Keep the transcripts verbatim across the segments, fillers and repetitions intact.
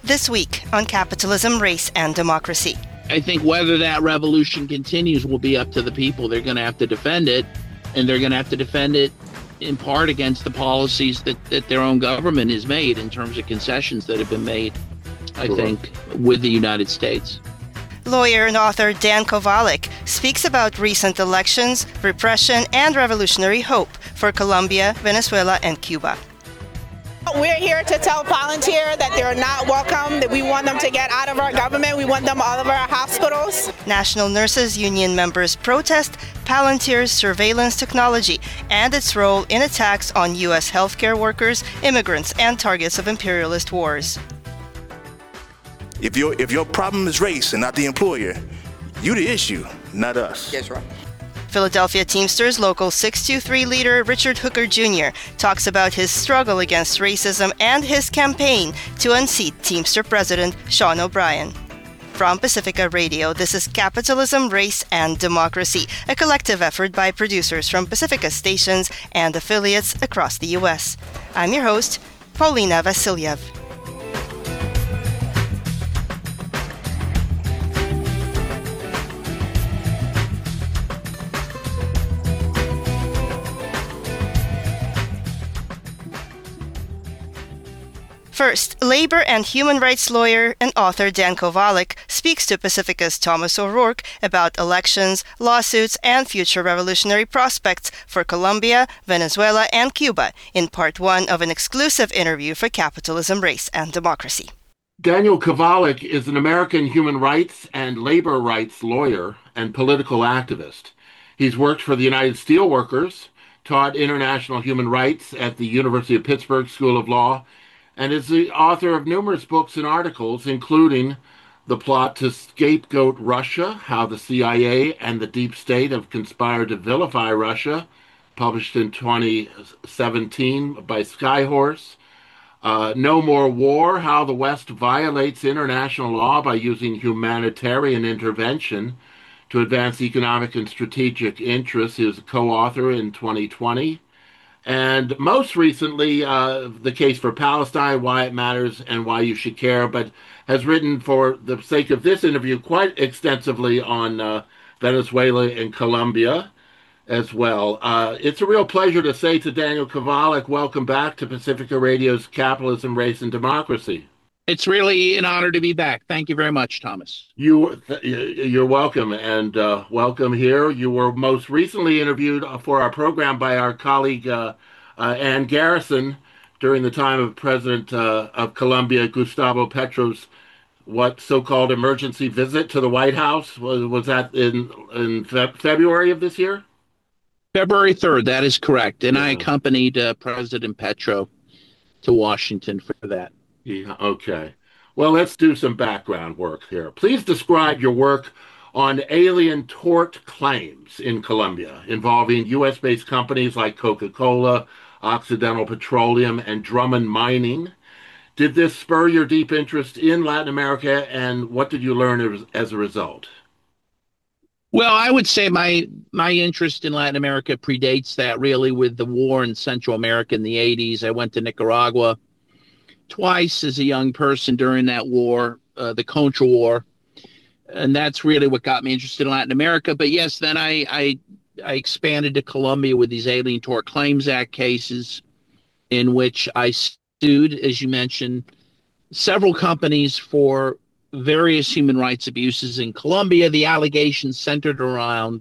this week on Capitalism, Race, and Democracy. I think whether that revolution continues will be up to the people. They're going to have to defend it, and they're going to have to defend it in part against the policies that, that their own government has made in terms of concessions that have been made, I sure. think, with the United States. Lawyer and author Dan Kovalik speaks about recent elections, repression, and revolutionary hope for Colombia, Venezuela, and Cuba. We're here to tell Palantir that they're not welcome, that we want them to get out of our government, we want them out of our hospitals. National Nurses Union members protest Palantir's surveillance technology and its role in attacks on U S healthcare workers, immigrants, and targets of imperialist wars. If your if your problem is race and not the employer, you the issue, not us. Yes, right. Philadelphia Teamsters Local six two three leader Richard Hooker Junior talks about his struggle against racism and his campaign to unseat Teamster President Sean O'Brien. From Pacifica Radio, this is Capitalism, Race, and Democracy, a collective effort by producers from Pacifica stations and affiliates across the U S. I'm your host, Paulina Vasiliev. First, labor and human rights lawyer and author Dan Kovalik speaks to Pacifica's Thomas O'Rourke about elections, lawsuits, and future revolutionary prospects for Colombia, Venezuela, and Cuba in part one of an exclusive interview for Capitalism, Race, and Democracy. Daniel Kovalik is an American human rights and labor rights lawyer and political activist. He's worked for the United Steelworkers, taught international human rights at the University of Pittsburgh School of Law, and is the author of numerous books and articles, including The Plot to Scapegoat Russia, How the C I A and the Deep State Have Conspired to Vilify Russia, published in twenty seventeen by Skyhorse. Uh, No More War, How the West Violates International Law by Using Humanitarian Intervention to Advance Economic and Strategic Interests. He was a co-author in twenty twenty. And most recently, uh, The Case for Palestine, Why It Matters and Why You Should Care, but has written, for the sake of this interview, quite extensively on uh, Venezuela and Colombia as well. Uh, it's a real pleasure to say to Daniel Kovalik, welcome back to Pacifica Radio's Capitalism, Race, and Democracy. It's really an honor to be back. Thank you very much, Thomas. You, you're welcome, and uh, welcome here. You were most recently interviewed for our program by our colleague uh, uh, Ann Garrison during the time of President uh, of Colombia, Gustavo Petro's what so-called emergency visit to the White House. Was, was that in, in fe- February of this year? February third, that is correct. And yeah. I accompanied uh, President Petro to Washington for that. Yeah, okay. Well, let's do some background work here. Please describe your work on alien tort claims in Colombia involving U S-based companies like Coca-Cola, Occidental Petroleum, and Drummond Mining. Did this spur your deep interest in Latin America, and what did you learn as, as a result? Well, I would say my my interest in Latin America predates that, really, with the war in Central America in the eighties. I went to Nicaragua twice as a young person during that war, uh, the Contra War. And that's really what got me interested in Latin America. But yes, then I, I, I expanded to Colombia with these Alien Tort Claims Act cases in which I sued, as you mentioned, several companies for various human rights abuses in Colombia. The allegations centered around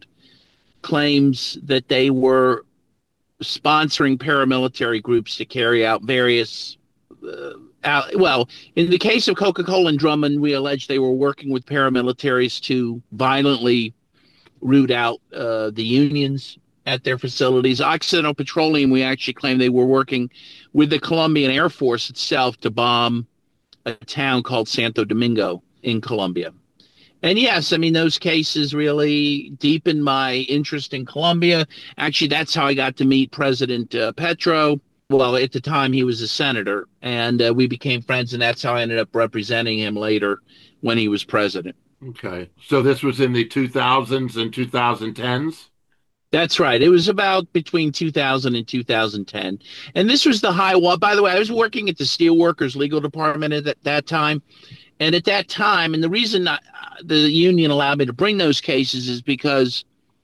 claims that they were sponsoring paramilitary groups to carry out various Uh, uh, well, in the case of Coca-Cola and Drummond, we allege they were working with paramilitaries to violently root out uh, the unions at their facilities. Occidental Petroleum, we actually claim they were working with the Colombian Air Force itself to bomb a town called Santo Domingo in Colombia. And yes, I mean, those cases really deepened my interest in Colombia. Actually, that's how I got to meet President uh, Petro. Well, at the time, he was a senator, and uh, we became friends, and that's how I ended up representing him later when he was president. Okay. So this was in the two thousands and twenty tens? That's right. It was about between two thousand and two thousand ten. And this was the high wall. By the way, I was working at the Steelworkers Legal Department at that, that time. And at that time, and the reason I, the union allowed me to bring those cases is because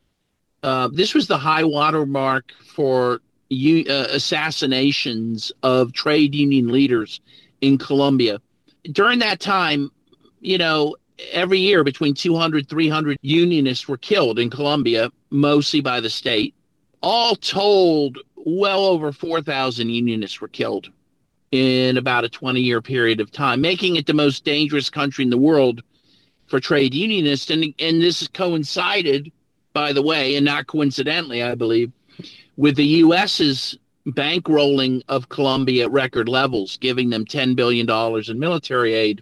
uh, this was the high water mark for u- uh, assassinations of trade union leaders in Colombia. During that time, you know, every year between two hundred, three hundred unionists were killed in Colombia, mostly by the state. All told, well over four thousand unionists were killed in about a twenty-year period of time, making it the most dangerous country in the world for trade unionists. And, and this coincided, by the way, and not coincidentally, I believe, with the U S's bankrolling of Colombia at record levels, giving them ten billion dollars in military aid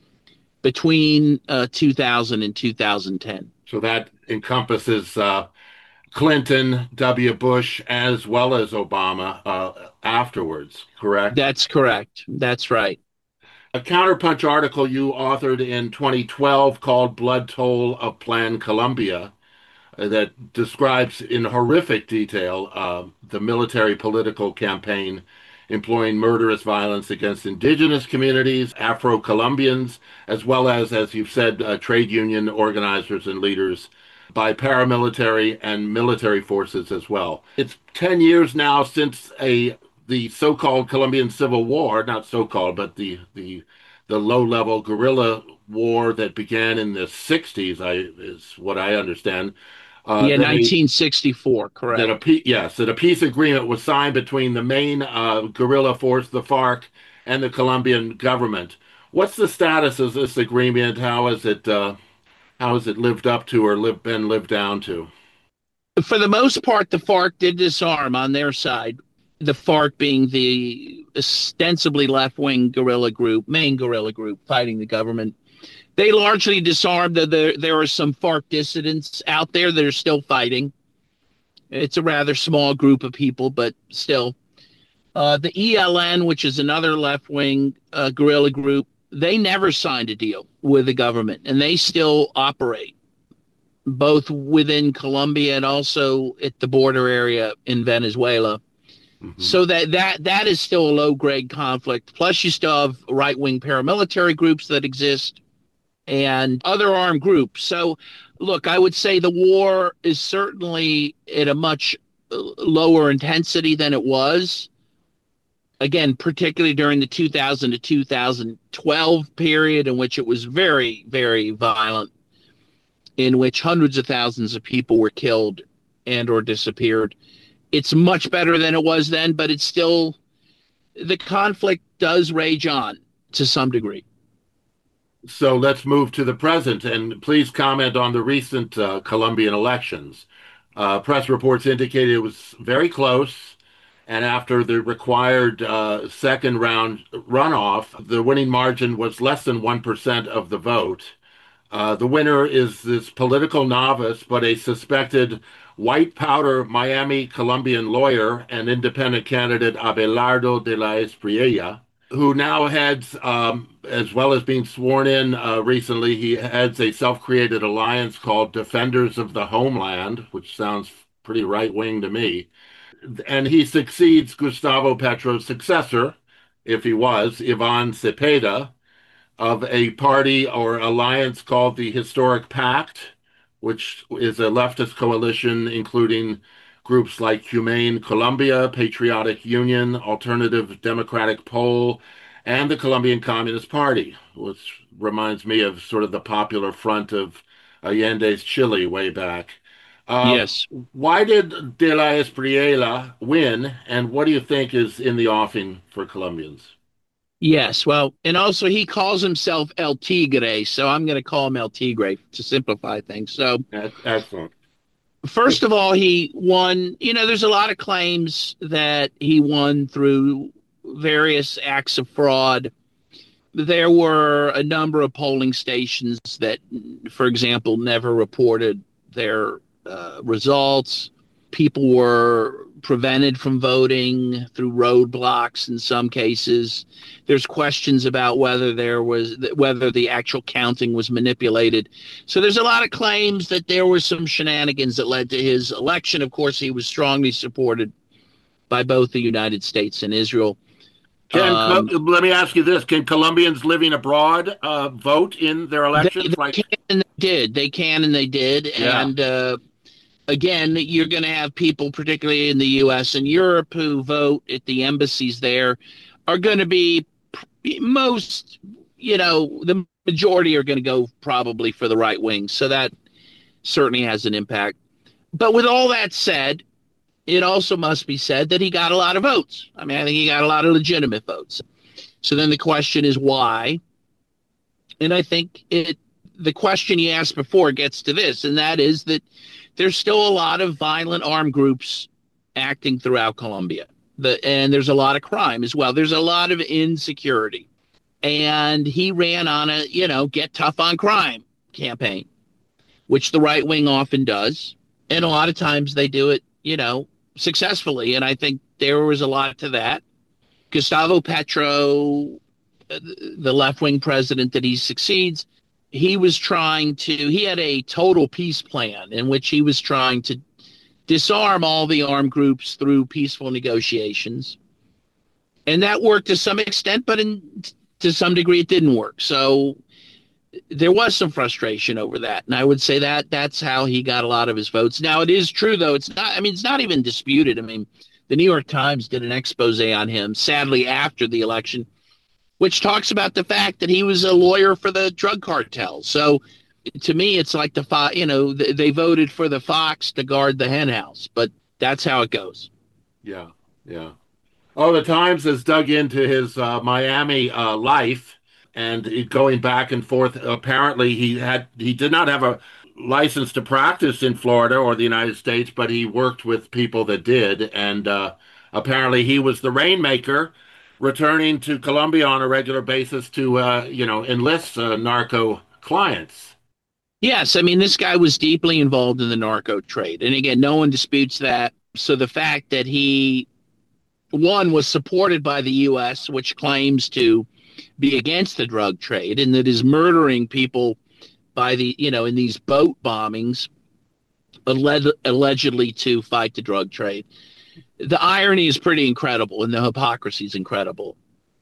between uh, two thousand and two thousand ten. So that encompasses uh, Clinton, W. Bush, as well as Obama uh, afterwards, correct? That's correct. That's right. A counterpunch article you authored in twenty twelve called Blood Toll of Plan Colombia uh, that describes in horrific detail uh, the military political campaign employing murderous violence against indigenous communities, Afro-Colombians, as well as, as you've said, uh, trade union organizers and leaders by paramilitary and military forces as well. It's ten years now since a the so-called Colombian Civil War, not so-called, but the the the low-level guerrilla war that began in the sixties, I is what I understand. Uh, yeah, nineteen sixty-four, correct. That a, yes, that a peace agreement was signed between the main uh, guerrilla force, the FARC, and the Colombian government. What's the status of this agreement? How is it? Uh, how has it lived up to, or lived, been lived down to? For the most part, the FARC did disarm on their side. The FARC being the ostensibly left-wing guerrilla group, main guerrilla group fighting the government. They largely disarmed. There, there are some FARC dissidents out there that are still fighting. It's a rather small group of people, but still. Uh, the E L N, which is another left-wing uh, guerrilla group, they never signed a deal with the government, and they still operate, both within Colombia and also at the border area in Venezuela. Mm-hmm. So that, that that is still a low-grade conflict. Plus, you still have right-wing paramilitary groups that exist and other armed groups. So, look, I would say the war is certainly at a much lower intensity than it was. Again, particularly during the two thousand to two thousand twelve period, in which it was very, very violent, in which hundreds of thousands of people were killed and or disappeared. It's much better than it was then, but it's still, the conflict does rage on to some degree. So let's move to the present, and please comment on the recent uh, Colombian elections. Uh, press reports indicated it was very close, and after the required uh, second round runoff, the winning margin was less than one percent of the vote. Uh, the winner is this political novice, but a suspected white powder Miami Colombian lawyer and independent candidate Abelardo de la Espriella, who now heads, um, as well as being sworn in uh, recently, he heads a self-created alliance called Defenders of the Homeland, which sounds pretty right-wing to me. And he succeeds Gustavo Petro's successor, if he was, Ivan Cepeda, of a party or alliance called the Historic Pact, which is a leftist coalition including groups like Humane Colombia, Patriotic Union, Alternative Democratic Pole, and the Colombian Communist Party, which reminds me of sort of the Popular Front of Allende's Chile way back. Um, yes. Why did De la Espriella win, and what do you think is in the offing for Colombians? Yes, well, and also he calls himself El Tigre, so I'm going to call him El Tigre to simplify things. So, excellent. First of all, he won. You know, there's a lot of claims that he won through various acts of fraud. There were a number of polling stations that, for example, never reported their uh, results. People were prevented from voting through roadblocks in some cases. There's questions about whether there was whether the actual counting was manipulated. So there's a lot of claims that there were some shenanigans that led to his election. Of course, he was strongly supported by both the United States and Israel. Can, Um, let me ask you this. Can Colombians living abroad uh, vote in their elections? They, they like, can and they did. They can and they did. Yeah. And uh, again, you're going to have people, particularly in the U S and Europe, who vote at the embassies there, are going to be most, you know, the majority are going to go probably for the right wing. So that certainly has an impact. But with all that said, it also must be said that he got a lot of votes. I mean, I think he got a lot of legitimate votes. So then the question is why? And I think it the question you asked before gets to this, and that is that there's still a lot of violent armed groups acting throughout Colombia. The, and there's a lot of crime as well. There's a lot of insecurity. And he ran on a, you know, get tough on crime campaign, which the right wing often does. And a lot of times they do it, you know, successfully. And I think there was a lot to that. Gustavo Petro, the left-wing president that he succeeds, he was trying to, he had a total peace plan in which he was trying to disarm all the armed groups through peaceful negotiations. And that worked to some extent, but in, to some degree it didn't work. So there was some frustration over that. And I would say that that's how he got a lot of his votes. Now, it is true, though. It's not, I mean, it's not even disputed. I mean, the New York Times did an expose on him, sadly, after the election, which talks about the fact that he was a lawyer for the drug cartel. So to me, it's like the, fo- you know, they voted for the fox to guard the hen house, but that's how it goes. Yeah, yeah. Oh, the Times has dug into his uh, Miami uh, life. And going back and forth, apparently he had he did not have a license to practice in Florida or the United States, but he worked with people that did. And uh, apparently he was the rainmaker, returning to Colombia on a regular basis to, uh, you know, enlist uh, narco clients. Yes, I mean, this guy was deeply involved in the narco trade. And again, no one disputes that. So the fact that he, one, was supported by the U S, which claims to be against the drug trade, and that is murdering people by the, you know, in these boat bombings, alleged, allegedly to fight the drug trade. The irony is pretty incredible, and the hypocrisy is incredible,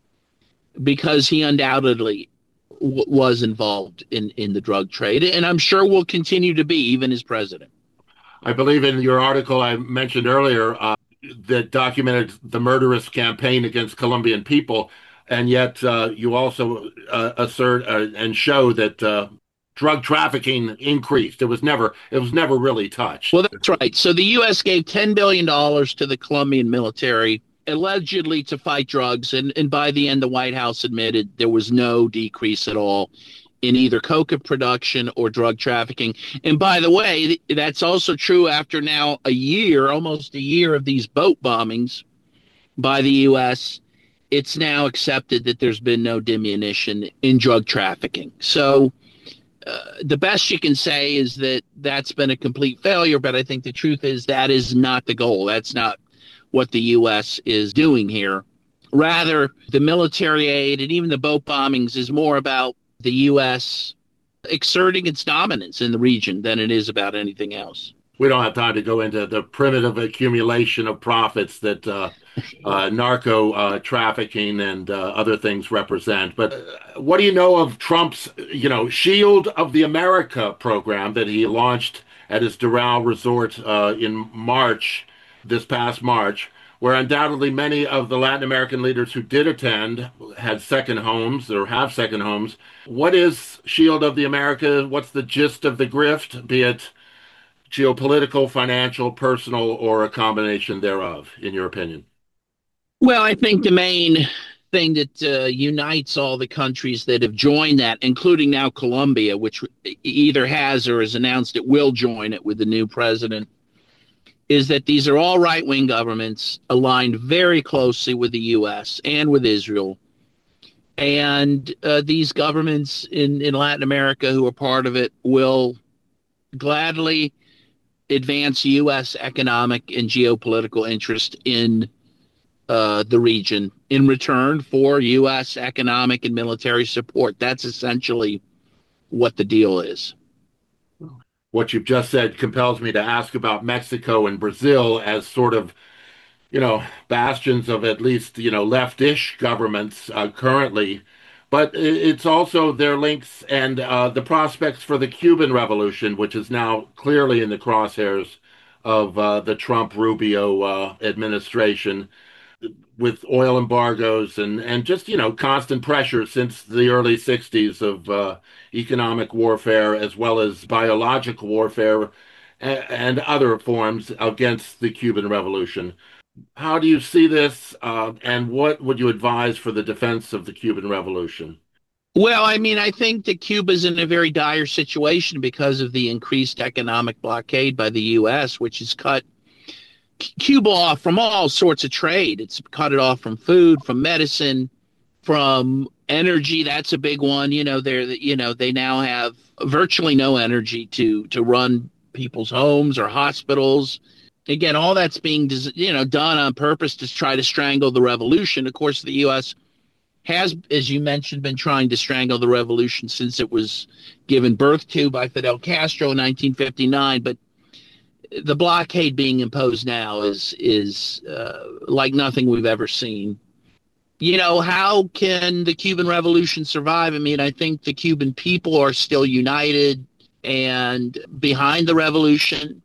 because he undoubtedly w- was involved in, in the drug trade, and I'm sure will continue to be, even as president. I believe in your article I mentioned earlier uh, that documented the murderous campaign against Colombian people. And yet uh, you also uh, assert uh, and show that uh, drug trafficking increased. It was never it was never really touched. Well, that's right. So the U S gave ten billion dollars to the Colombian military, allegedly to fight drugs. And, and by the end, the White House admitted there was no decrease at all in either coca production or drug trafficking. And by the way, that's also true after now a year, almost a year of these boat bombings by the U S It's now accepted that there's been no diminution in drug trafficking. So uh, the best you can say is that that's been a complete failure. But I think the truth is that is not the goal. That's not what the U S is doing here. Rather, the military aid and even the boat bombings is more about the U S exerting its dominance in the region than it is about anything else. We don't have time to go into the primitive accumulation of profits that uh, uh, narco uh, trafficking and uh, other things represent. But uh, what do you know of Trump's, you know, Shield of the America program that he launched at his Doral resort uh, in March, this past March, where undoubtedly many of the Latin American leaders who did attend had second homes or have second homes. What is Shield of the America? What's the gist of the grift, be it geopolitical, financial, personal, or a combination thereof, in your opinion? Well, I think the main thing that uh, unites all the countries that have joined that, including now Colombia, which either has or has announced it will join it with the new president, is that these are all right-wing governments aligned very closely with the U S and with Israel. And uh, these governments in, in Latin America who are part of it will gladly advance U S economic and geopolitical interest in uh, the region in return for U S economic and military support. That's essentially what the deal is. What you've just said compels me to ask about Mexico and Brazil as sort of, you know, bastions of at least, you know, leftish governments uh, currently. But it's also their links and uh, the prospects for the Cuban Revolution, which is now clearly in the crosshairs of uh, the Trump-Rubio uh, administration, with oil embargoes and, and just, you know, constant pressure since the early sixties of uh, economic warfare as well as biological warfare and, and other forms against the Cuban Revolution. How do you see this, uh, and what would you advise for the defense of the Cuban Revolution? Well, I mean, I think that Cuba's in a very dire situation because of the increased economic blockade by the U S, which has cut Cuba off from all sorts of trade. It's cut it off from food, from medicine, from energy. That's a big one. You know, they're, you know, they now have virtually no energy to to run people's homes or hospitals. Again, all that's being, you know, done on purpose to try to strangle the revolution. Of course, the U S has, as you mentioned, been trying to strangle the revolution since it was given birth to by Fidel Castro in nineteen fifty-nine. But the blockade being imposed now is is uh, like nothing we've ever seen. You know, how can the Cuban Revolution survive? I mean, I think the Cuban people are still united and behind the revolution.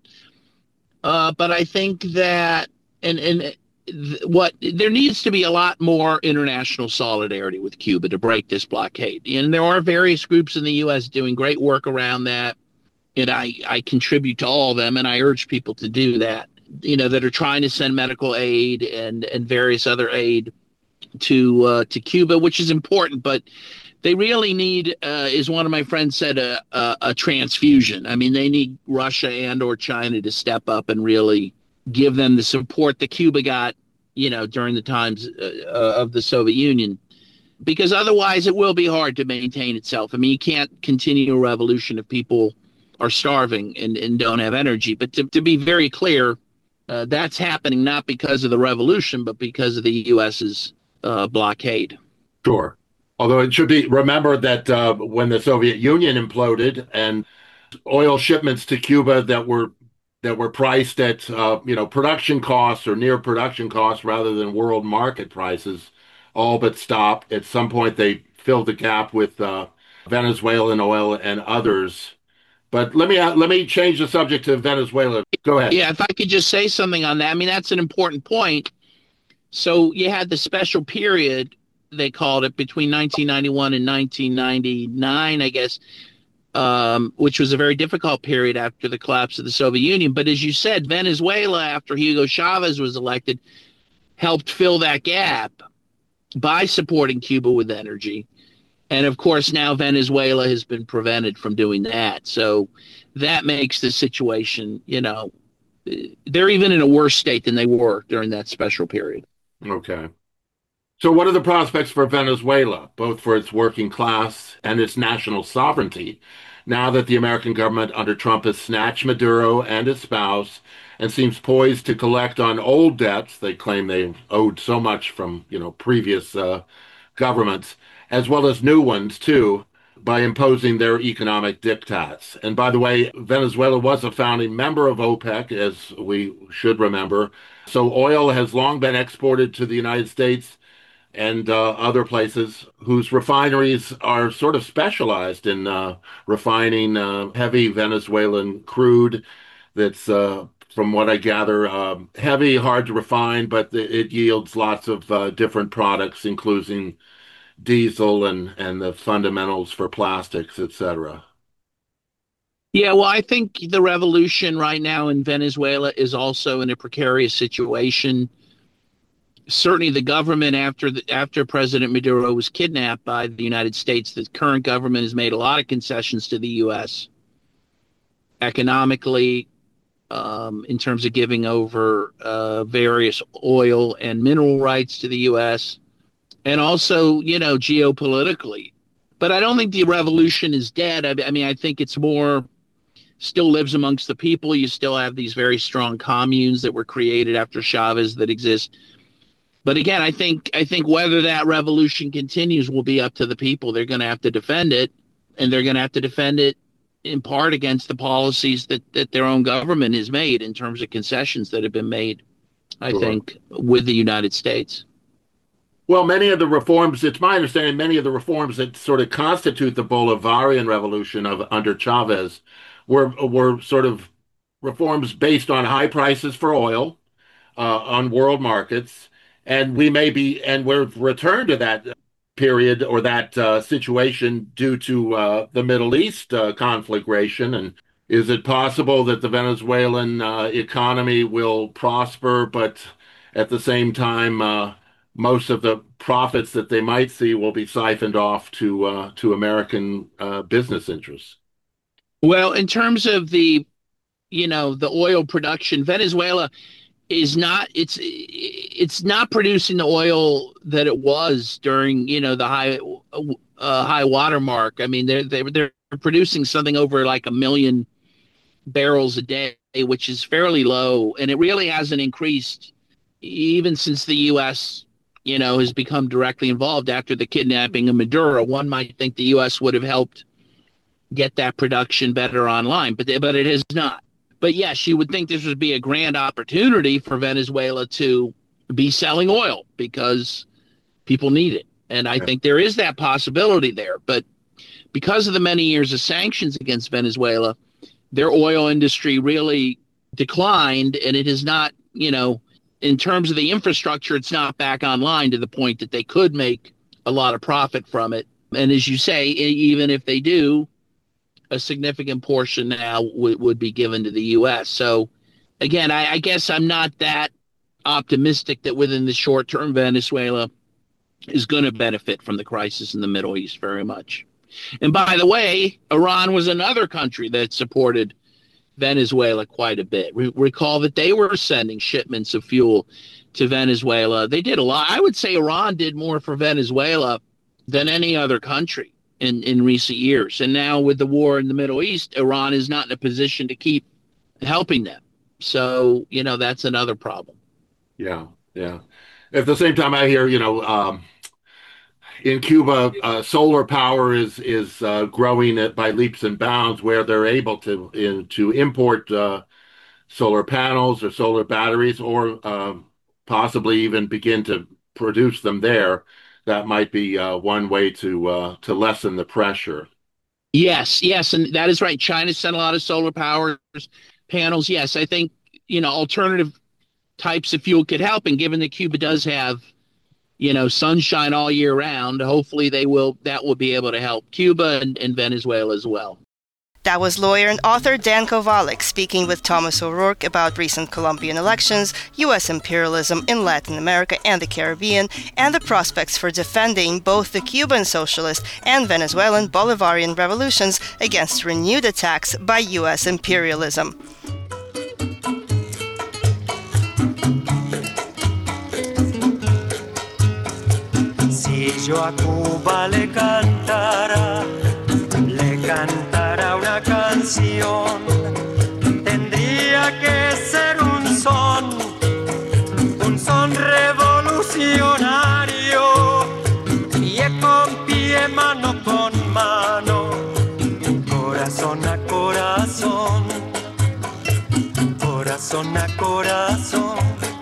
Uh, but I think that, and and th- what there needs to be a lot more international solidarity with Cuba to break this blockade. And there are various groups in the U S doing great work around that. And I, I contribute to all of them, and I urge people to do that, you know, that are trying to send medical aid and, and various other aid to uh, to Cuba, which is important. But they really need, uh, as one of my friends said, a, a, a transfusion. I mean, they need Russia and or China to step up and really give them the support that Cuba got, you know, during the times uh, of the Soviet Union. Because otherwise it will be hard to maintain itself. I mean, you can't continue a revolution if people are starving and, and don't have energy. But to, to be very clear, uh, that's happening not because of the revolution, but because of the U S's uh, blockade. Sure. Although it should be remembered that uh, when the Soviet Union imploded and oil shipments to Cuba that were that were priced at uh, you know production costs or near production costs rather than world market prices, all but stopped. At some point, they filled the gap with uh, Venezuelan oil and others. But let me uh, let me change the subject to Venezuela. Go ahead. Yeah, if I could just say something on that. I mean, that's an important point. So you had the special period, they called it, between nineteen ninety-one and nineteen ninety-nine, I guess, um, which was a very difficult period after the collapse of the Soviet Union. But as you said, Venezuela, after Hugo Chavez was elected, helped fill that gap by supporting Cuba with energy. And of course, now Venezuela has been prevented from doing that. So that makes the situation, you know, they're even in a worse state than they were during that special period. Okay. So what are the prospects for Venezuela, both for its working class and its national sovereignty, now that the American government under Trump has snatched Maduro and his spouse and seems poised to collect on old debts they claim they owed so much from, you know, previous uh, governments, as well as new ones, too, by imposing their economic diktats. And by the way, Venezuela was a founding member of OPEC, as we should remember. So oil has long been exported to the United States and uh, other places whose refineries are sort of specialized in uh, refining uh, heavy Venezuelan crude that's, uh, from what I gather, uh, heavy, hard to refine, but it yields lots of uh, different products, including diesel and, and the fundamentals for plastics, et cetera. Yeah, well, I think the revolution right now in Venezuela is also in a precarious situation. Certainly the government, after the, after President Maduro was kidnapped by the United States, the current government has made a lot of concessions to the U S economically, um, in terms of giving over uh, various oil and mineral rights to the U S, and also, you know, geopolitically. But I don't think the revolution is dead. I, I mean, I think it's more still lives amongst the people. You still have these very strong communes that were created after Chavez that exist. But again, I think I think whether that revolution continues will be up to the people. They're going to have to defend it, and they're going to have to defend it in part against the policies that, that their own government has made in terms of concessions that have been made, I sure. think, with the United States. Well, many of the reforms, it's my understanding, many of the reforms that sort of constitute the Bolivarian revolution of under Chavez were were sort of reforms based on high prices for oil uh, on world markets. And we may be, and we're returned to that period or that uh, situation due to uh, the Middle East uh, conflagration. And is it possible that the Venezuelan uh, economy will prosper, but at the same time, uh, most of the profits that they might see will be siphoned off to uh, to American uh, business interests? Well, in terms of the, you know, the oil production, Venezuela is not, it's it's not producing the oil that it was during, you know, the high uh, high water mark. I mean, they're, they're, they're producing something over like a million barrels a day, which is fairly low. And it really hasn't increased even since the U S, you know, has become directly involved after the kidnapping of Maduro. One might think the U S would have helped get that production better online, but, but it has not. But yes, you would think this would be a grand opportunity for Venezuela to be selling oil because people need it. And I yeah. think there is that possibility there. But because of the many years of sanctions against Venezuela, their oil industry really declined, and it is not, you know, in terms of the infrastructure, it's not back online to the point that they could make a lot of profit from it. And as you say, even if they do, a significant portion now w- would be given to the U S. So, again, I, I guess I'm not that optimistic that within the short term, Venezuela is going to benefit from the crisis in the Middle East very much. And by the way, Iran was another country that supported Venezuela quite a bit. Re- recall that they were sending shipments of fuel to Venezuela. They did a lot. I would say Iran did more for Venezuela than any other country in, in recent years. And now with the war in the Middle East, Iran is not in a position to keep helping them. So, you know, that's another problem. Yeah, yeah. At the same time, I hear, you know, um, in Cuba, uh, solar power is is uh, growing at, by leaps and bounds, where they're able to in, to import uh, solar panels or solar batteries, or uh, possibly even begin to produce them there. That might be uh, one way to uh, to lessen the pressure. Yes, yes, and that is right. China sent a lot of solar power panels. Yes, I think, you know, alternative types of fuel could help. And given that Cuba does have, you know, sunshine all year round, hopefully they will that will be able to help Cuba and, and Venezuela as well. That was lawyer and author Dan Kovalik speaking with Thomas O'Rourke about recent Colombian elections, U S imperialism in Latin America and the Caribbean, and the prospects for defending both the Cuban socialist and Venezuelan Bolivarian revolutions against renewed attacks by U S imperialism. Si yo a Cuba le cantara, le cantara una canción, tendría que ser un son, un son revolucionario, pie con pie, mano con mano, corazón a corazón, corazón a corazón,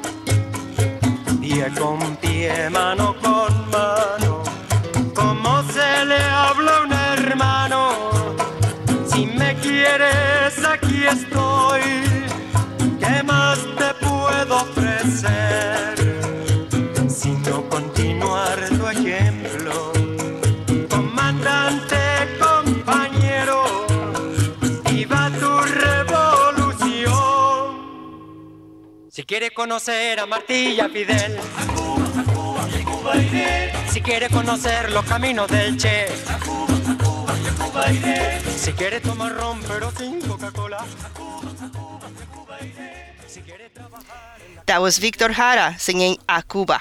pie con pie, mano con mano, como se le habla a un hermano. Si me quieres, aquí estoy. ¿Qué más te puedo ofrecer? Sino continuar tu ejemplo. Comandante, compañero, viva tu revolución. Si quiere conocer a Martí y a Fidel, a Cuba, a Cuba, a Cuba iré. Si quiere conocer los caminos del Che, a Cuba, a Cuba, a Cuba iré. Si quiere tomar ron pero sin Coca-Cola, a Cuba, a Cuba, a Cuba iré. Si quiere trabajar en la... That was Victor Jara singing A Cuba.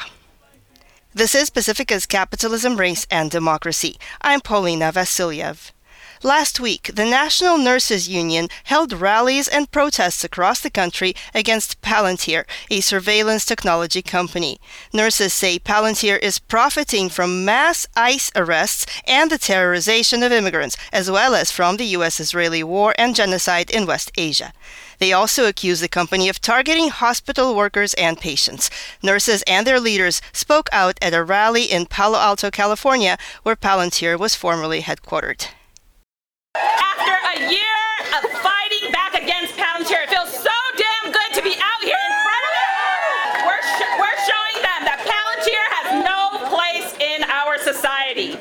This is Pacifica's Capitalism, Race, and Democracy. I'm Paulina Vasiliev. Last week, the National Nurses Union held rallies and protests across the country against Palantir, a surveillance technology company. Nurses say Palantir is profiting from mass ICE arrests and the terrorization of immigrants, as well as from the U S-Israeli war and genocide in West Asia. They also accuse the company of targeting hospital workers and patients. Nurses and their leaders spoke out at a rally in Palo Alto, California, where Palantir was formerly headquartered. After a year of fighting back against Palantir, it feels so damn good to be out here in front of it. We're, sh- we're showing them that Palantir has no place in our society.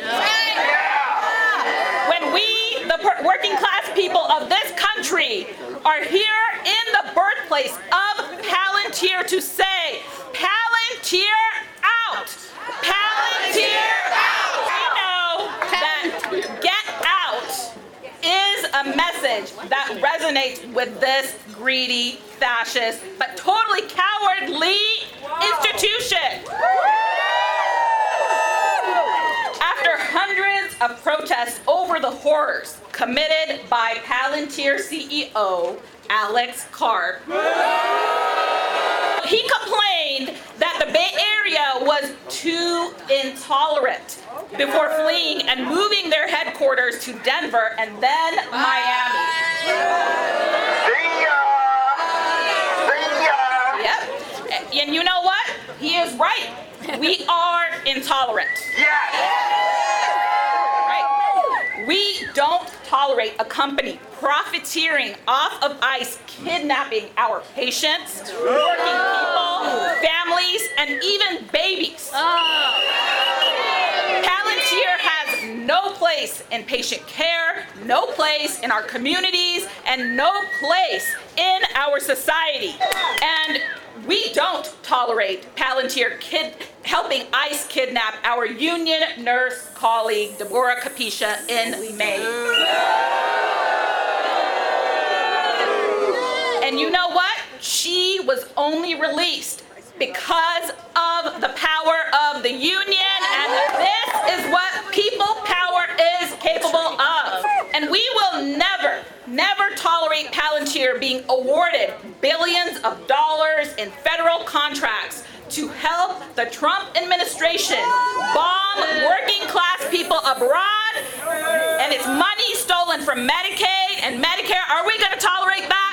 When we, the per- working class people of this country, are here in the birthplace of Palantir to say, Palantir out! Palantir out! We know that get out is a message that resonates with this greedy, fascist, but totally cowardly institution. After hundreds of protests over the horrors committed by Palantir C E O Alex Karp, he complained that the Bay Area was too intolerant before fleeing and moving their headquarters to Denver and then Miami. Yep. And you know what? He is right. We are intolerant. Right. We don't tolerate a company profiteering off of ICE, kidnapping our patients, working people, families, and even babies. Palantir has no place in patient care, no place in our communities, and no place in our society. And we don't tolerate Palantir kid helping ICE kidnap our union nurse colleague, Deborah Kapisha, in May. And you know what? She was only released because of the power of the union, and this is what people power is capable of. And we will never, never tolerate Palantir being awarded billions of dollars in federal contracts to help the Trump administration bomb working class people abroad, and it's money stolen from Medicaid and Medicare. Are we going to tolerate that?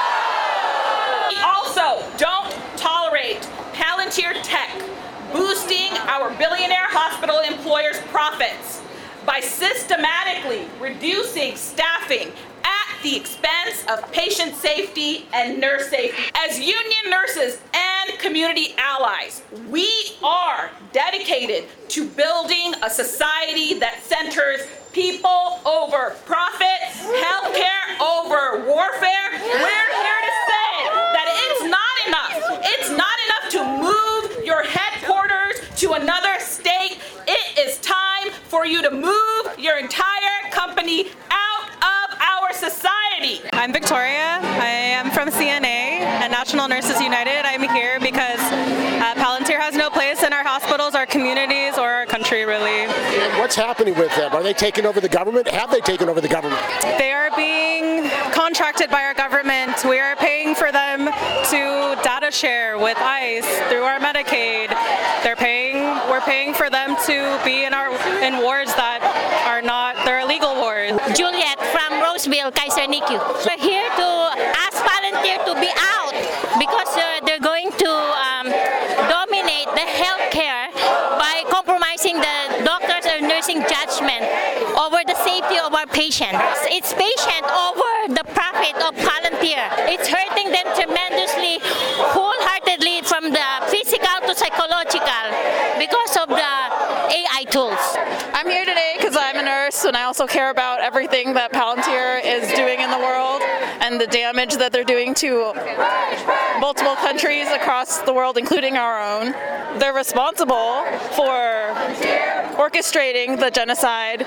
No! We also don't tolerate Palantir Tech boosting our billionaire hospital employers' profits by systematically reducing staffing at the expense of patient safety and nurse safety. As union nurses and community allies, we are dedicated to building a society that centers people over profit, healthcare over warfare. We're here to say that it's not enough. It's not enough to move your headquarters to another state. It is time for you to move your entire company out of our society. I'm Victoria. I am from C N A and National Nurses United. I'm here because uh, Palantir has no place in our hospitals, our communities, or our country, really. What's happening with them? Are they taking over the government? Have they taken over the government? They are being contracted by our government. We are paying for them to data share with ICE through our Medicaid. They're paying, we're paying for them to be in our in wards that are not, they're illegal wars. Juliet from Roseville, Kaiser N I C U. We're here to ask Palantir to be out because uh, they're going to um, dominate the healthcare by compromising the doctors or nursing judgment over the safety of our patients. It's patient over the profit of Palantir. It's hurting them tremendously, wholeheartedly, from the physical to psychological because of the A I tools. I'm here today because I'm a nurse and I also care about everything that Palantir is doing in the world and the damage that they're doing to multiple countries across the world, including our own. They're responsible for orchestrating the genocide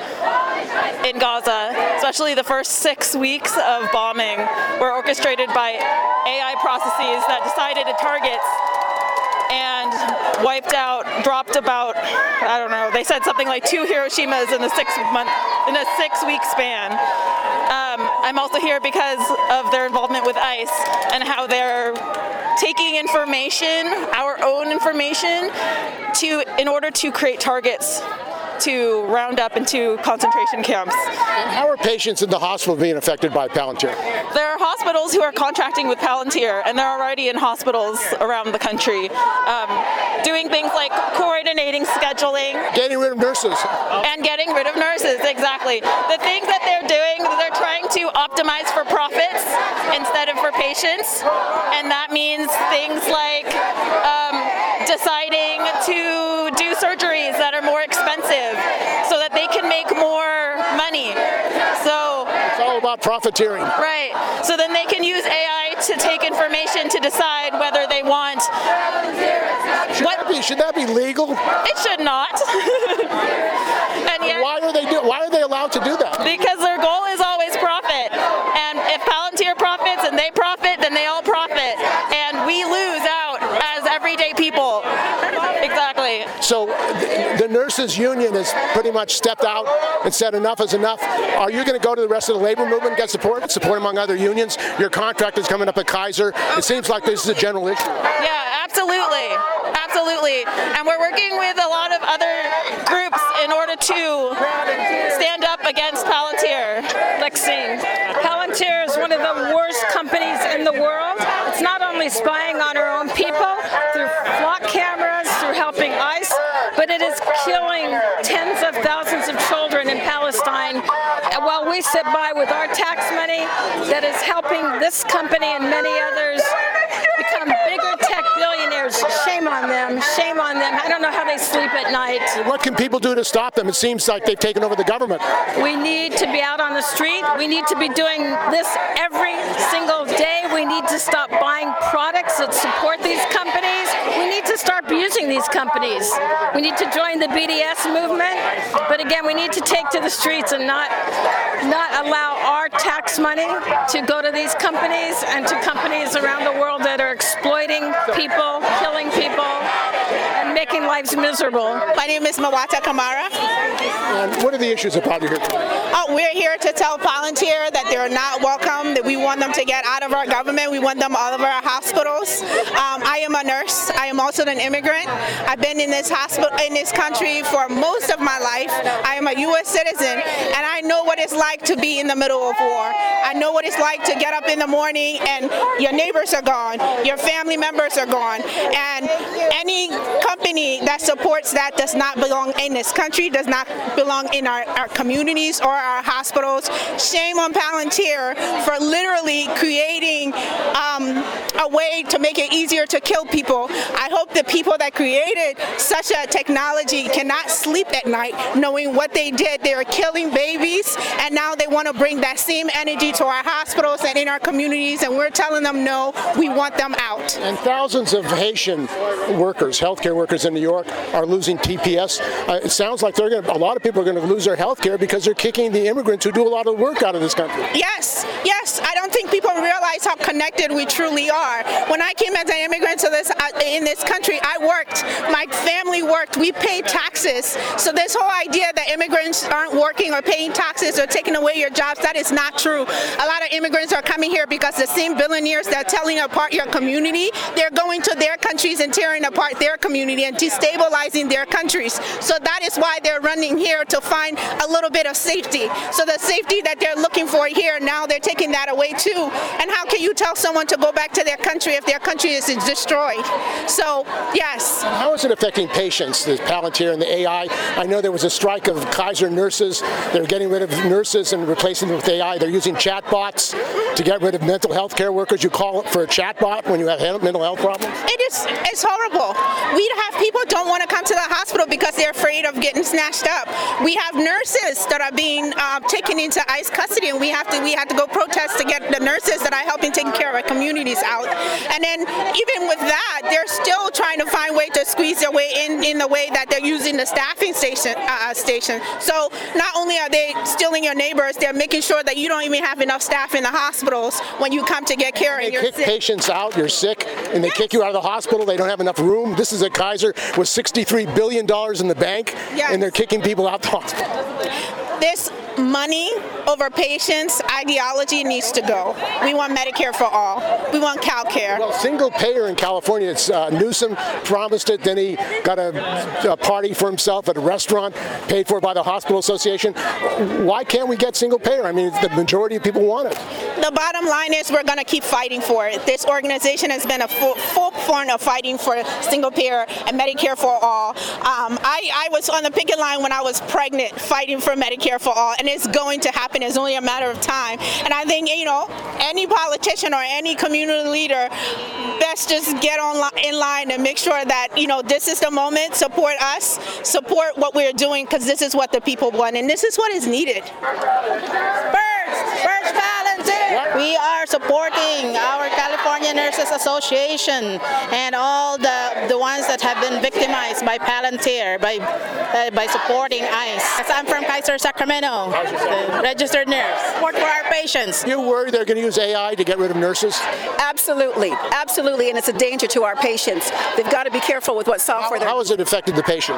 in Gaza, especially the first six weeks of bombing were orchestrated by A I processes that decided to target and wiped out, dropped about, I don't know, they said something like two Hiroshimas in the six month in a six-week span. Um, I'm also here because of their involvement with ICE and how they're taking information, our own information, to in order to create targets to round up into concentration camps. And how are patients in the hospital being affected by Palantir? There are hospitals who are contracting with Palantir, and they're already in hospitals around the country, um, doing things like coordinating scheduling. Getting rid of nurses. And getting rid of nurses, exactly. The things that they're doing, they're trying to optimize for profits instead of for patients, and that means things like um, deciding to do surgeries that are more expensive so that they can make more money. So it's all about profiteering. Right. So then they can use A I to take information to decide whether they want. Should, what, that, be, should that be legal? It should not. And yet, why are they do, Why are they allowed to do that? Because their goal is always profit. And if Palantir profits and they profit, then they all profit. And we lose out as everyday people. Exactly. So the, the nurses union has pretty much stepped out and said enough is enough. Are you going to go to the rest of the labor movement and get support? Support among other unions? Your contract is coming up at Kaiser. It seems like this is a general issue. Yeah, absolutely. Absolutely. And we're working with a lot of other groups in order to stand up against Palantir. Lexine. Palantir is one of the worst companies in the world. It's not only spying on our own people through flock cameras, through helping ICE, but it is killing tens of thousands of children in Palestine while we sit by with our tax money that is helping this company and many others become bigger tech billionaires. Shame on them. Shame on them. I don't know how they sleep at night. What can people do to stop them? It seems like they've taken over the government. We need to be out on the street. We need to be doing this every single day. We need to stop buying products that support these companies. We need to start using these companies. We need to join the B D S movement. But again, we need to take to the streets and not, not allow our tax money to go to these companies and to companies around the world that are exploiting people, killing people, and making lives miserable. My name is Mawata Kamara. And what are the issues about you here today? Oh, we're here to tell Palantir that they're not welcome, that we want them to get out of our government. We want them out of our hospitals. Um, I am a nurse. I am also an immigrant. I've been in this hospital, in this country for most of my life. I am a U S citizen, and I know what it's like to be in the middle of war. I know what it's like to get up in the morning and your neighbors are gone, your family members are gone, and any company that supports that does not belong in this country, does not belong in our, our communities or our hospitals. Shame on Palantir for literally creating um, a way to make it easier to kill people. I hope the people that created such a technology cannot sleep at night knowing what they did. They were killing babies, and now they want to bring that same energy to our hospitals and in our communities, and we're telling them no, we want them out. And thousands of Haitian workers, healthcare workers in New York, are losing T P S. Uh, it sounds like they're going to, a lot of people are going to lose their health care because they're kicking the immigrants who do a lot of work out of this country. Yes, yes. I don't think people realize how connected we truly are. When I came as an immigrant to this uh, in this country, I worked. My family worked. We paid taxes. So this whole idea that immigrants aren't working or paying taxes or taking away your jobs, that is not true. A lot of immigrants are coming here because the same billionaires that are tearing apart your community, they're going to their countries and tearing apart their community and destabilizing their countries. So that is why they're running here, to find a little bit of safety. So the safety that they're looking for here, now they're taking that away too. And how can you tell someone to go back to their country if their country is destroyed? So, yes. How is it affecting patients, the Palantir and the A I? I know there was a strike of Kaiser nurses. They're getting rid of nurses and replacing them with A I. They're using chatbots to get rid of mental health care workers. You call it for a chatbot when you have mental health problems? It is, it's horrible. We have people don't want to come to the hospital because they're afraid of getting snatched up. We have nurses that are being uh, taken into ICE custody, and we have to we have to go protest to get the nurses that are helping taking care of our communities out. And then even with that, they're still trying to find ways to squeeze their way in in the way that they're using the staffing station uh, station. So not only are they stealing your neighbors, they're making sure that you don't even have enough staff in the hospitals when you come to get care. They and you're kick sick. patients out, you're sick, and they yes. kick you out of the hospital. They don't have enough room. This is at Kaiser with sixty-three billion dollars in the bank, yes. and they're kicking people out the hospital. This money over patients ideology needs to go. We want Medicare for all. We want CalCare. Well, single payer in California, it's uh, Newsom promised it, then he got a, a party for himself at a restaurant paid for by the Hospital Association. Why can't we get single payer? I mean, the majority of people want it. The bottom line is we're going to keep fighting for it. This organization has been a full, full front of fighting for single payer and Medicare for all. Um, I, I was on the picket line when I was pregnant fighting for Medicare for all, and it's going to happen. It's only a matter of time. And I think, you know, any politician or any community leader best just get on li- in line and make sure that, you know, this is the moment. Support us. Support what we're doing, because this is what the people want, and this is what is needed. Birds! Birds Palantir! We are supporting our California Nurses Association and all the, the ones that have been victimized by Palantir, by uh, by supporting ICE. Yes, I'm from Kaiser, Sacramento, the registered nurse. Support for our patients. You worry they're going to use A I to get rid of nurses? Absolutely, absolutely, and it's a danger to our patients. They've got to be careful with what software they're... How has it affected the patients?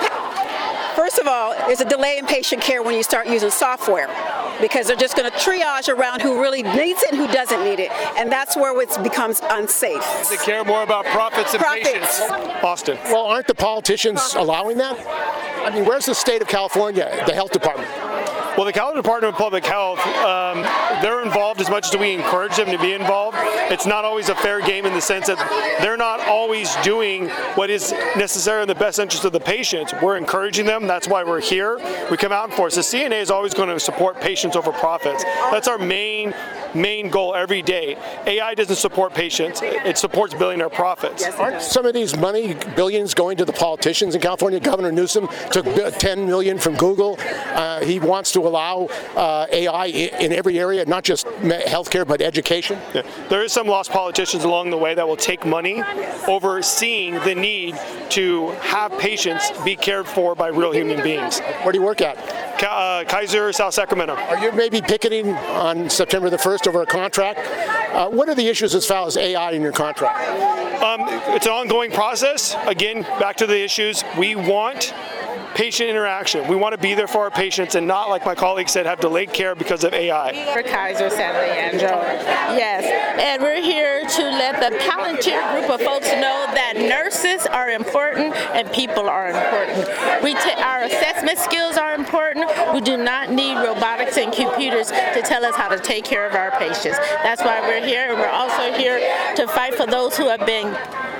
First of all, there's a delay in patient care when you start using software, because they're just going to triage around who really needs it and who doesn't need it, and that's where it becomes unsafe. They care more about profits than Profits. patients. Austin. Well, aren't the politicians allowing that? I mean, where's the state of California, the health department? Well, the California Department of Public Health, um, they're involved as much as we encourage them to be involved. It's not always a fair game in the sense that they're not always doing what is necessary in the best interest of the patient. We're encouraging them. That's why we're here. We come out and force. The C N A is always going to support patients over profits. That's our main main goal every day. A I doesn't support patients. It supports billionaire profits. Aren't some of these money, billions, going to the politicians in California? Governor Newsom took ten million dollars from Google. Uh, he wants to allow uh, A I in every area, not just healthcare, but education. Yeah. There is some lost politicians along the way that will take money over seeing the need to have patients be cared for by real human beings. Where do you work at? Uh, Kaiser, South Sacramento. Are you maybe picketing on September the first over a contract? Uh, what are the issues as far as A I in your contract? Um, it's an ongoing process. Again, back to the issues. We want patient interaction. We want to be there for our patients and not, like my colleague said, have delayed care because of A I. For Kaiser, San Leandro. Yes, and we're here to let the Palantir group of folks know that nurses are important and people are important. We t- our assessment skills are important. We do not need robotics and computers to tell us how to take care of our patients. That's why we're here, and we're also here to fight for those who have been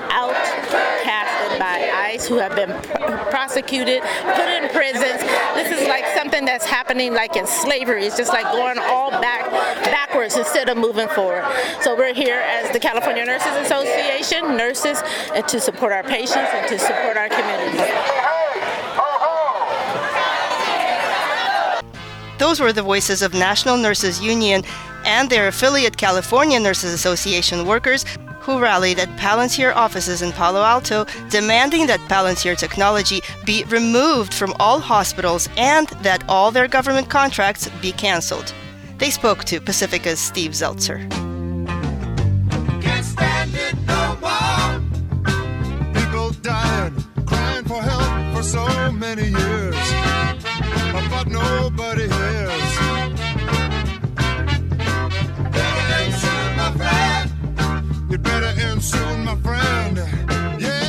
outcasted by ICE, who have been pr- prosecuted, put in prisons. This is like something that's happening like in slavery. It's just like going all back backwards instead of moving forward. So we're here as the California Nurses Association, nurses, and to support our patients and to support our communities. Those were the voices of National Nurses Union and their affiliate California Nurses Association workers who rallied at Palantir offices in Palo Alto, demanding that Palantir technology be removed from all hospitals and that all their government contracts be canceled. They spoke to Pacifica's Steve Zeltzer. Can't stand it no more. People dying, crying for help for so many years, but nobody hears. Better end soon, my friend. You better end soon, my friend. Yeah.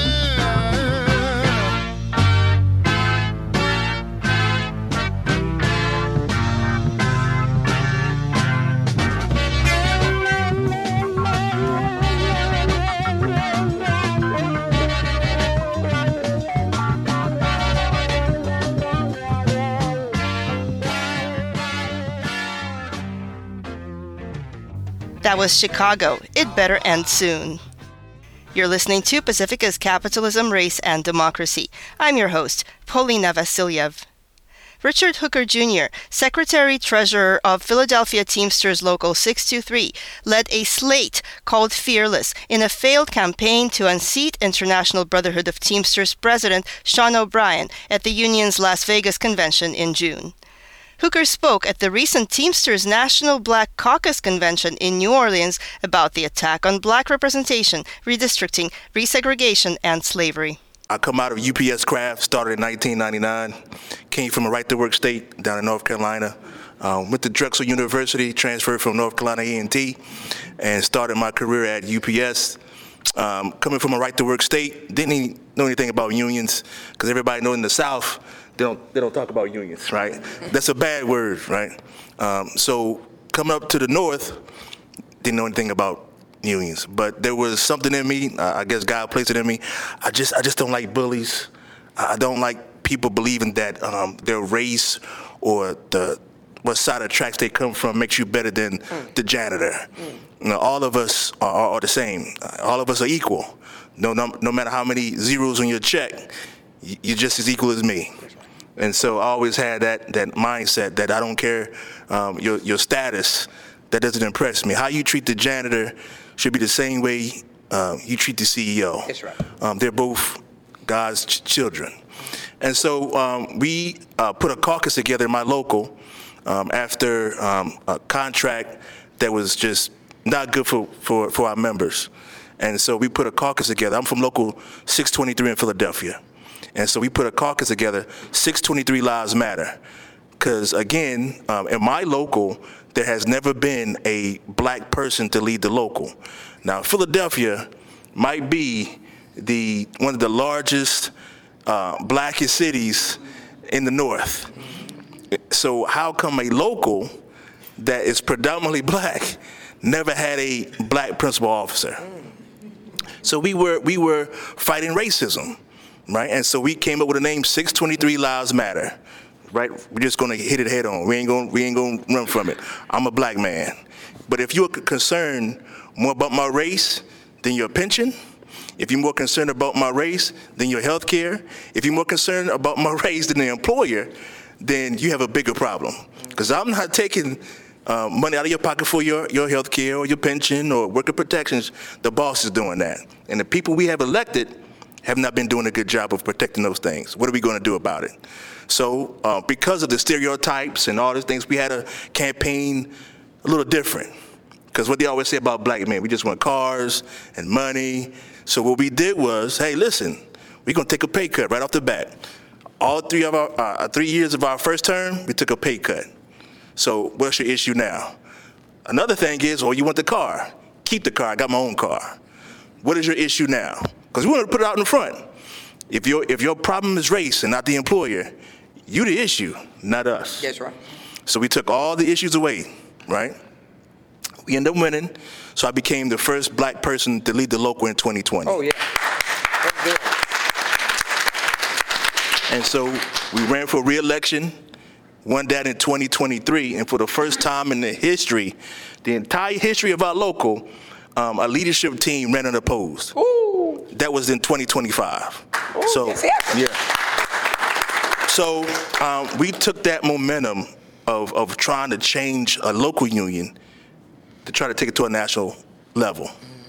That was Chicago. It better end soon. You're listening to Pacifica's Capitalism, Race, and Democracy. I'm your host, Polina Vasilyev. Richard Hooker Junior, Secretary-Treasurer of Philadelphia Teamsters Local six two three, led a slate called Fearless in a failed campaign to unseat International Brotherhood of Teamsters President Sean O'Brien at the union's Las Vegas convention in June. Hooker spoke at the recent Teamsters National Black Caucus Convention in New Orleans about the attack on black representation, redistricting, resegregation, and slavery. I come out of U P S Craft, started in nineteen ninety-nine, came from a right-to-work state down in North Carolina, um, went to Drexel University, transferred from North Carolina A and T, and started my career at U P S. Um, coming from a right-to-work state, didn't even know anything about unions, because everybody knows in the South, they don't, they don't talk about unions, right? That's a bad word, right? Um, so coming up to the North, didn't know anything about unions, but there was something in me. Uh, I guess God placed it in me. I just, I just don't like bullies. I don't like people believing that um, their race or the what side of the tracks they come from makes you better than mm. the janitor. Mm. You know, all of us are, are, are the same. All of us are equal. No, no, no matter how many zeros on your check, you're just as equal as me. And so I always had that that mindset that I don't care um, your your status. That doesn't impress me. How you treat the janitor should be the same way um, you treat the C E O. That's right. Um, they're both God's ch- children. And so um, we uh, put a caucus together in my local um, after um, a contract that was just not good for, for, for our members. And so we put a caucus together. I'm from local six twenty-three in Philadelphia. And so we put a caucus together, six twenty-three Lives Matter. Because again, um, in my local, there has never been a black person to lead the local. Now, Philadelphia might be the one of the largest, uh, blackest cities in the North. So how come a local that is predominantly black never had a black principal officer? So we were we were fighting racism, right? And so we came up with a name, six twenty-three Lives Matter. Right, we're just gonna hit it head on. We ain't gonna we ain't gonna run from it. I'm a black man, but if you're concerned more about my race than your pension, if you're more concerned about my race than your health care, if you're more concerned about my race than the employer, then you have a bigger problem. Because I'm not taking uh, money out of your pocket for your your health care or your pension or worker protections. The boss is doing that, and the people we have elected have not been doing a good job of protecting those things. What are we going to do about it? So uh, because of the stereotypes and all these things, we had a campaign a little different. Because what they always say about black men, we just want cars and money. So what we did was, hey, listen, we're going to take a pay cut right off the bat. All three of our uh, three years of our first term, we took a pay cut. So what's your issue now? Another thing is, oh, you want the car. Keep the car. I got my own car. What is your issue now? Because we want to put it out in front. If your if your problem is race and not the employer, you the issue, not us. That's right. So we took all the issues away, right? We ended up winning, so I became the first black person to lead the local in twenty twenty. Oh, yeah. That's good. And so we ran for re-election, won that in twenty twenty-three, and for the first time in the history, the entire history of our local, um, a leadership team ran unopposed. Ooh. That was in twenty twenty-five. Ooh, so, yes, yes. yeah. So um, we took that momentum of, of trying to change a local union to try to take it to a national level.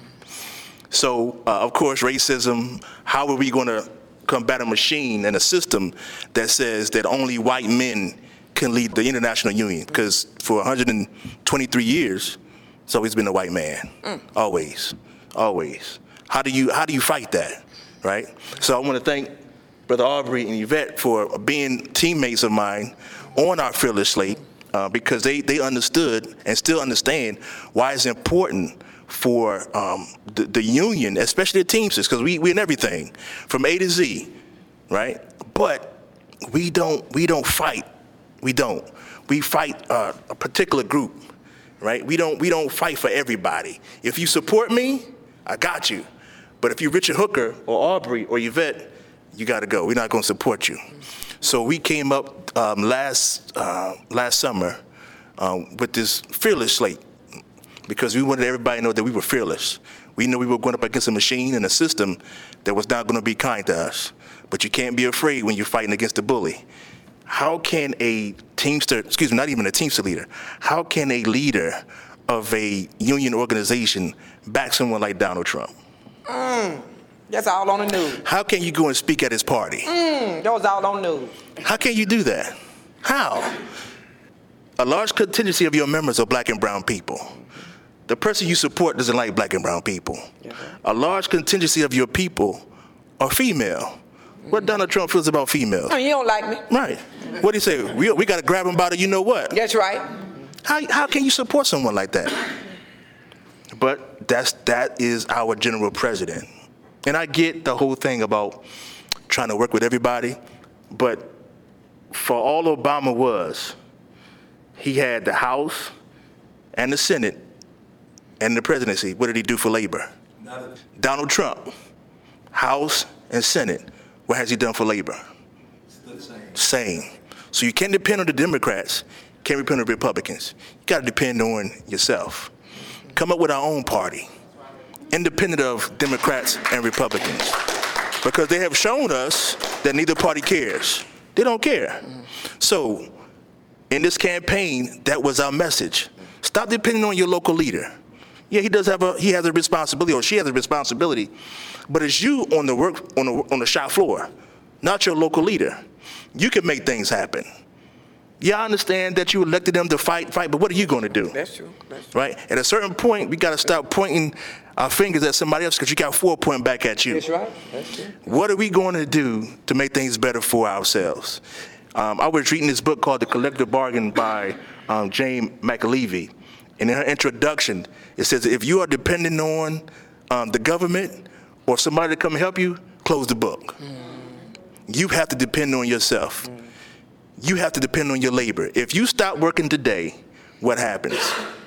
So, uh, of course, racism, how are we going to combat a machine and a system that says that only white men can lead the international union? Because for one hundred twenty-three years, it's always been a white man. Mm. Always, always. How do you how do you fight that, right? So I want to thank Brother Aubrey and Yvette for being teammates of mine on our Fearless slate, uh, because they, they understood and still understand why it's important for um, the, the union, especially the Teamsters, because we we in everything from A to Z, right? But we don't we don't fight. We don't. We fight uh, a particular group, right? We don't we don't fight for everybody. If you support me, I got you. But if you're Richard Hooker or Aubrey or Yvette, you got to go. We're not going to support you. So we came up um, last uh, last summer um, with this Fearless slate, because we wanted everybody to know that we were fearless. We knew we were going up against a machine and a system that was not going to be kind to us. But you can't be afraid when you're fighting against a bully. How can a Teamster, excuse me, not even a Teamster leader, how can a leader of a union organization back someone like Donald Trump? Mm, that's all on the news. How can you go and speak at his party? Mm, that was all on the news. How can you do that? How? A large contingency of your members are black and brown people. The person you support doesn't like black and brown people. Yeah. A large contingency of your people are female. What Donald Trump feels about females. I mean, you don't like me. Right. What do you say? We, we got to grab him by the you know what? That's right. How, how can you support someone like that? But that's, that is our general president. And I get the whole thing about trying to work with everybody, but for all Obama was, he had the House and the Senate and the presidency. What did he do for labor? Nothing. Donald Trump, House and Senate. What has he done for labor? Still the same. Same. So you can't depend on the Democrats, can't depend on the Republicans. You got to depend on yourself. Come up with our own party, independent of Democrats and Republicans, because they have shown us that neither party cares. They don't care. So in this campaign, that was our message. Stop depending on your local leader. Yeah, he does have a he has a responsibility, or she has a responsibility, but it's you on the work on the on the shop floor, not your local leader. You can make things happen. Yeah, I understand that you elected them to fight, fight, but what are you going to do? That's true. That's true. Right? At a certain point, we got to stop pointing our fingers at somebody else because you got four pointing back at you. That's right. That's true. What are we going to do to make things better for ourselves? Um, I was reading this book called The Collective Bargain by um, Jane McAlevey. And in her introduction, it says, if you are depending on um, the government or somebody to come help you, close the book. Mm. You have to depend on yourself. Mm. You have to depend on your labor. If you stop working today, what happens?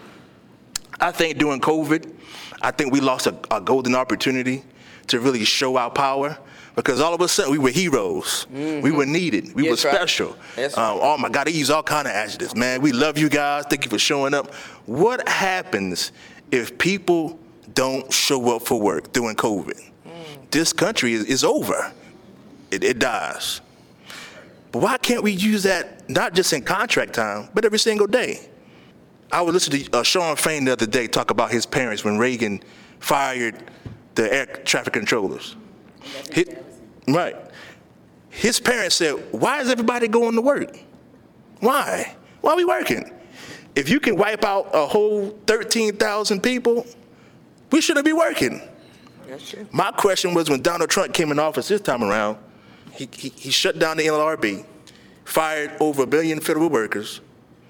I think during COVID, I think we lost a, a golden opportunity to really show our power, because all of a sudden we were heroes. Mm-hmm. We were needed. We That's were right. special. That's Um, right. oh my God, they use all kind of adjectives, man. We love you guys. Thank you for showing up. What happens if people don't show up for work during COVID? Mm. This country is, is over. It, it dies. But why can't we use that not just in contract time, but every single day? I was listening to uh, Sean Fain the other day talk about his parents when Reagan fired the air traffic controllers. He, right. His parents said, why is everybody going to work? Why? Why are we working? If you can wipe out a whole thirteen thousand people, we shouldn't be working. That's true. My question was, when Donald Trump came in office this time around, he, he, he shut down the N L R B, fired over a billion federal workers.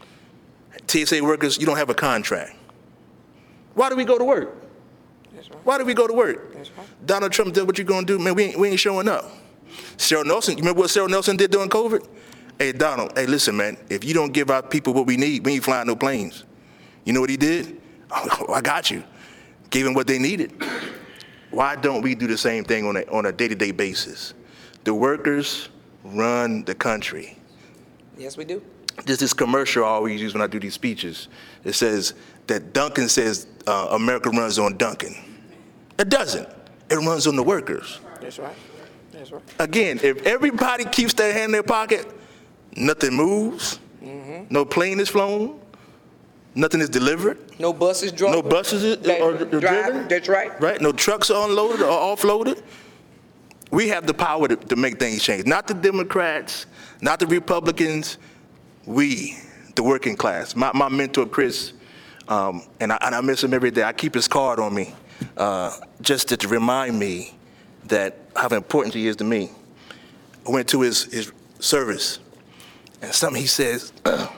T S A workers, you don't have a contract. Why do we go to work? That's right. Why do we go to work? That's right. Donald Trump did what you gonna do, man. We ain't, we ain't showing up. Cyril Nelson, you remember what Cyril Nelson did during COVID? Hey, Donald, hey, listen, man. If you don't give our people what we need, we ain't flying no planes. You know what he did? Oh, I got you. Gave them what they needed. Why don't we do the same thing on a, on a day-to-day basis? The workers run the country. Yes, we do. There's this commercial I always use when I do these speeches. It says that Duncan says uh, America runs on Duncan. It doesn't. It runs on the workers. That's right. That's right. Again, if everybody keeps their hand in their pocket, nothing moves, mm-hmm. no plane is flown, nothing is delivered. No buses drove. No buses are, That- are, are drive, driven. That's right. Right? No trucks are unloaded or offloaded. We have the power to, to make things change. Not the Democrats, not the Republicans. We, the working class. My, my mentor, Chris, um, and, I, and I miss him every day. I keep his card on me uh, just to, to remind me that how important he is to me. I went to his, his service, and something he says,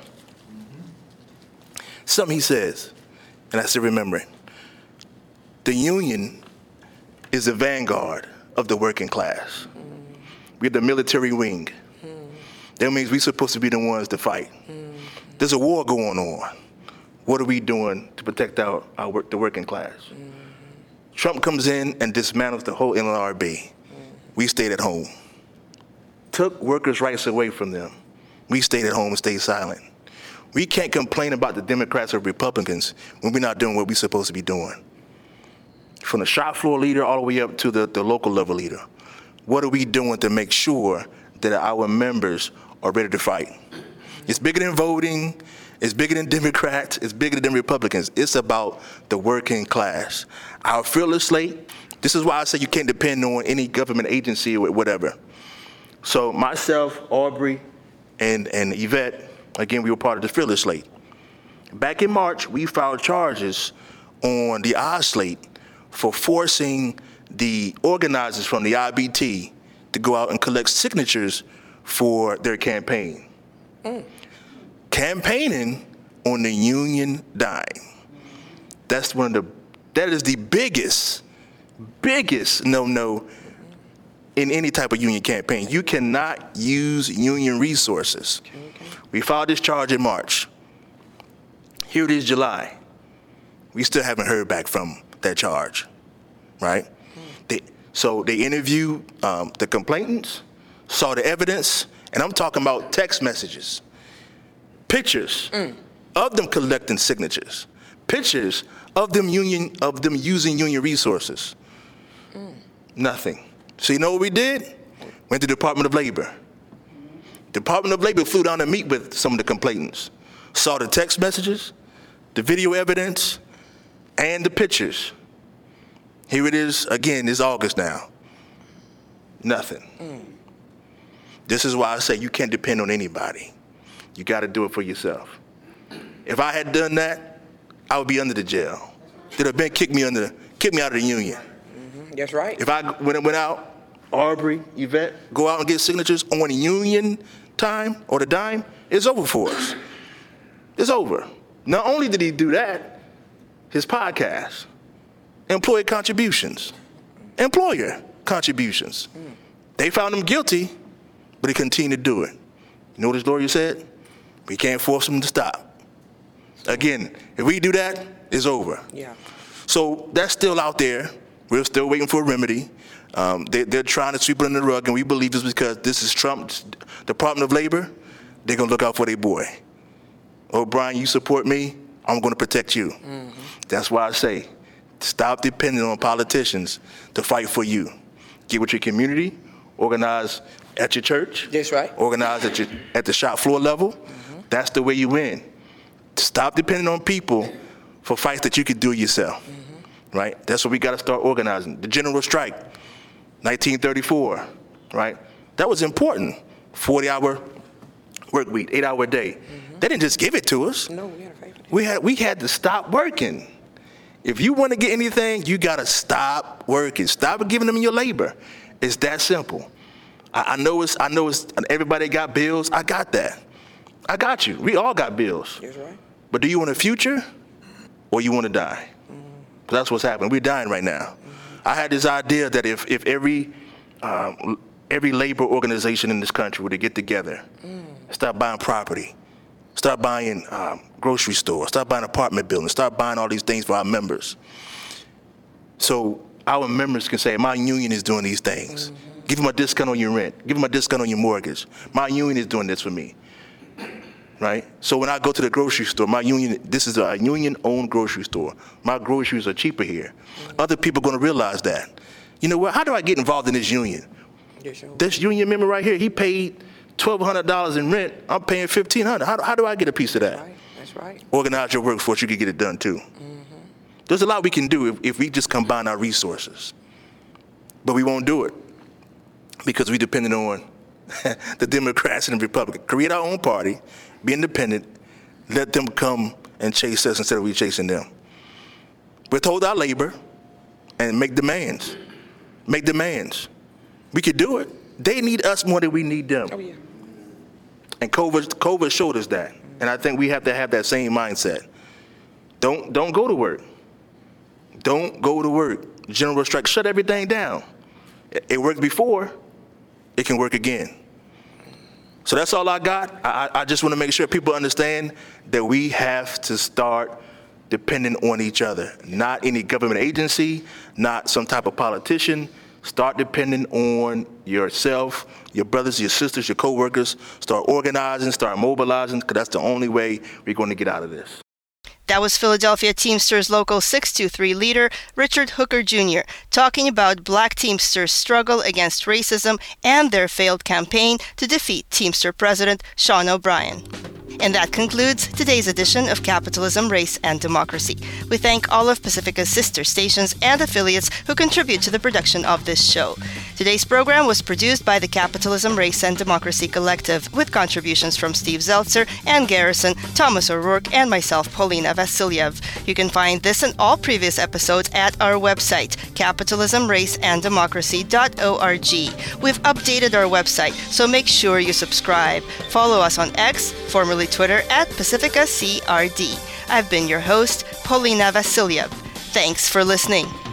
something he says, and I still remember it. The union is the vanguard of the working class. We're the military wing. That means we're supposed to be the ones to fight. Mm-hmm. There's a war going on. What are we doing to protect our, our work, the working class? Mm-hmm. Trump comes in and dismantles the whole N L R B. Mm-hmm. We stayed at home. Took workers' rights away from them. We stayed at home and stayed silent. We can't complain about the Democrats or Republicans when we're not doing what we're supposed to be doing. From the shop floor leader all the way up to the, the local level leader. What are we doing to make sure that our members are ready to fight? It's bigger than voting. It's bigger than Democrats. It's bigger than Republicans. It's about the working class. Our fearless slate, this is why I say you can't depend on any government agency or whatever. So myself, Aubrey, and, and Yvette, again, we were part of the fearless slate. Back in March, we filed charges on the I slate for forcing the organizers from the I B T to go out and collect signatures for their campaign. Mm. Campaigning on the union dime. That's one of the, that is the biggest, biggest no-no in any type of union campaign. You cannot use union resources. Okay, okay. We filed this charge in March. Here it is July. We still haven't heard back from that charge, right? Mm. They, so they interviewed um, the complainants, saw the evidence, and I'm talking about text messages, pictures mm. of them collecting signatures, pictures of them union of them using union resources. Mm. Nothing. So you know what we did? Went to the Department of Labor. Department of Labor flew down to meet with some of the complainants, saw the text messages, the video evidence, and the pictures. Here it is again. It's August now. Nothing. Mm. This is why I say you can't depend on anybody. You got to do it for yourself. If I had done that, I would be under the jail. They'd have been kicked me under, kicked me out of the union. Mm-hmm. That's right. If I when it went out, Aubrey, Yvette, go out and get signatures on the union time or the dime, it's over for us. It's over. Not only did he do that, his podcast, employee contributions, employer contributions. Mm. They found him guilty, but he continued to do it. You know what his lawyer said? We can't force him to stop. Again, if we do that, it's over. Yeah. So that's still out there. We're still waiting for a remedy. Um, they, they're trying to sweep it under the rug, and we believe it's because this is Trump's Department of Labor. They're going to look out for their boy. O'Brien, you support me, I'm going to protect you. Mm-hmm. That's why I say, stop depending on politicians to fight for you. Get with your community, organize at your church. That's right. Organize at, your, at the shop floor level. Mm-hmm. That's the way you win. Stop depending on people for fights that you could do yourself. Mm-hmm. Right? That's what we got to start organizing. The general strike, nineteen thirty-four, right? That was important. forty-hour work week, eight-hour day. Mm-hmm. They didn't just give it to us. No, we had to pay for it. We had, we had to stop working. If you want to get anything, you got to stop working. Stop giving them your labor. It's that simple. I, I know it's, I know it's, everybody got bills. I got that. I got you. We all got bills. That's right. But do you want a future or you want to die? Mm-hmm. That's what's happening. We're dying right now. Mm-hmm. I had this idea that if, if every um, every labor organization in this country were to get together, mm. start buying property, start buying um, grocery stores, start buying apartment buildings, start buying all these things for our members. So our members can say, my union is doing these things. Mm-hmm. Give them a discount on your rent. Give them a discount on your mortgage. My union is doing this for me. Right? So when I go to the grocery store, my union, this is a union-owned grocery store. My groceries are cheaper here. Mm-hmm. Other people are going to realize that. You know what? How do I get involved in this union? Yes, this union member right here, he paid twelve hundred dollars in rent. I'm paying fifteen hundred dollars. How, how do I get a piece of that? That's right. That's right. Organize your workforce. You can get it done too. Mm-hmm. There's a lot we can do if, if we just combine our resources. But we won't do it because we're dependent on the Democrats and the Republicans. Create our own party. Be independent, let them come and chase us instead of we chasing them. Withhold our labor and make demands. Make demands. We could do it. They need us more than we need them. Oh, yeah. And COVID, COVID showed us that. And I think we have to have that same mindset. Don't, don't go to work. Don't go to work. General strike, shut everything down. It, it worked before, it can work again. So that's all I got. I, I just want to make sure people understand that we have to start depending on each other, not any government agency, not some type of politician. Start depending on yourself, your brothers, your sisters, your coworkers. Start organizing, start mobilizing, because that's the only way we're going to get out of this. That was Philadelphia Teamsters Local six two three leader Richard Hooker Junior talking about Black Teamsters' struggle against racism and their failed campaign to defeat Teamster President Sean O'Brien. And that concludes today's edition of Capitalism, Race, and Democracy. We thank all of Pacifica's sister stations and affiliates who contribute to the production of this show. Today's program was produced by the Capitalism, Race, and Democracy Collective with contributions from Steve Zeltzer, Ann Garrison, Thomas O'Rourke, and myself, Paulina Vasiliev. You can find this and all previous episodes at our website, capitalism race and democracy dot org. We've updated our website, so make sure you subscribe. Follow us on X, formerly Twitter, at Pacifica C R D. I've been your host, Paulina Vasiliev. Thanks for listening.